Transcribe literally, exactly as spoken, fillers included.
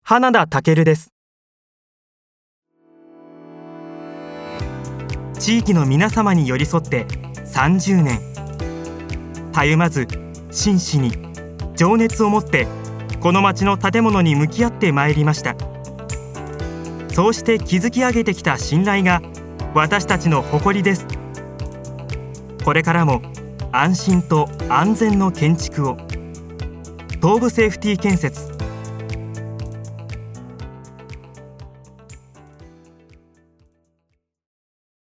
花田健です。地域の皆様に寄り添ってさんじゅうねん、たゆまず真摯に情熱を持ってこの町の建物に向き合ってまいりました。そうして築き上げてきた信頼が私たちの誇りです。これからも安心と安全の建築を。東部セーフティー建設